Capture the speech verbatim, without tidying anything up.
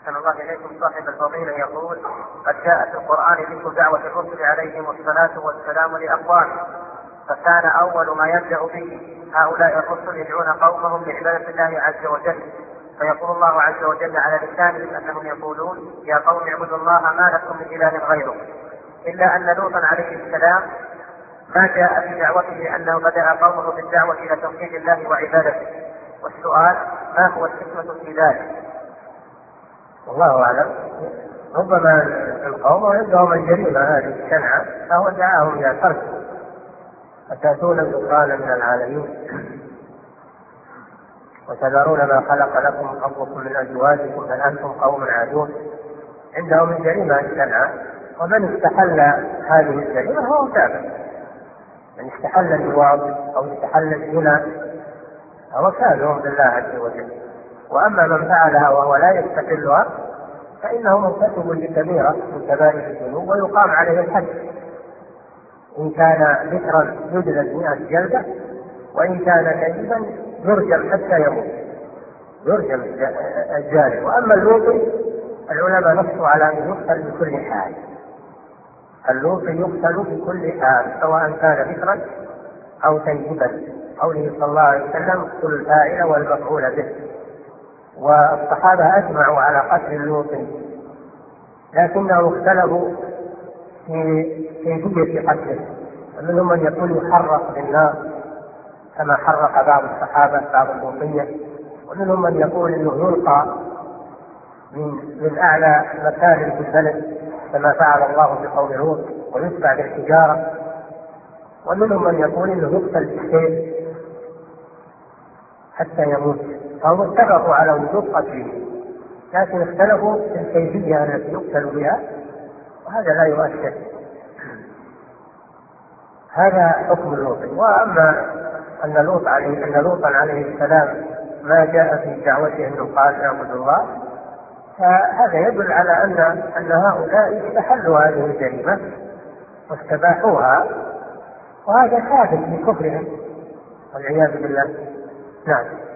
أحسن الله إليكم. صاحب الفضيلة يقول: قد جاء في القرآن ذكر دعوة الرسل عليهم الصلاة والسلام لأقوام، فكان أول ما يبدأ به هؤلاء الرسل يدعون قومهم لعبادة الله عز وجل، فيقول الله عز وجل على لسانهم أنهم يقولون: يا قوم اعبدوا الله ما لكم من إله غيره. إلا أن لوطا عليه السلام ما جاء في دعوته أنه بدأ قومه بالدعوة إلى توحيد الله وعبادته، والسؤال: ما هو الحكمة في ذلك؟ والله أعلم. ربما القوم عندهم الجريمة هذه الشنعة فهو دعاهم إلى ترك، أتأتون الذكران من العالمين وتذرون ما خلق لكم ربكم من أزواجكم بل أنتم قوم عادون. عندهم الجريمة الشنعة، ومن استحل هذه الجريمة هو تابع. من استحل اللواط أو استحل الزنا هو كافر بالله عز وجل. وأما من فعلها وهو لا يستحلها فإنه مرتكب لكبيرة من كبائر الذنوب ويقام عليه الحد. إن كان ذكرا يجلد مئة جلدة، وإن كان كذبا يرجم حتى يموت، يرجم الجاري. وأما اللوطي العلماء نصوا على أن يقتل بكل حال. اللوطي يقتل بكل حال سواء كان ذكرا أو كذبا، قوله صلى الله عليه وسلم: اقتلوا الفاعل والمفعول به. والصحابة أجمعوا على قتل اللوطي، لكنهم اختلفوا في كيفية قتله. منهم من يقول يحرق بالنار كما حرق بعض الصحابة بعض اللوطية، ومنهم من يقول انه يلقى من من اعلى مكان في البلد كما فعل الله بقوم لوط ويتبع بالحجارة، ومنهم من يقول انه يقتل بالسيف حتى يموت. فهم اتفقوا على وجوب قتله، لكن اختلفوا في الكيفية التي يقتل بها، وهذا لا يؤثر. هذا حكم لوط. واما ان لوط عليه ان لوطا عليه السلام ما جاء في دعوته انه قال اعبدوا الله، فهذا يدل على ان ان هؤلاء استحلوا هذه الجريمه واستباحوها، وهذا ثابت بكفرهم والعياذ بالله. نعم.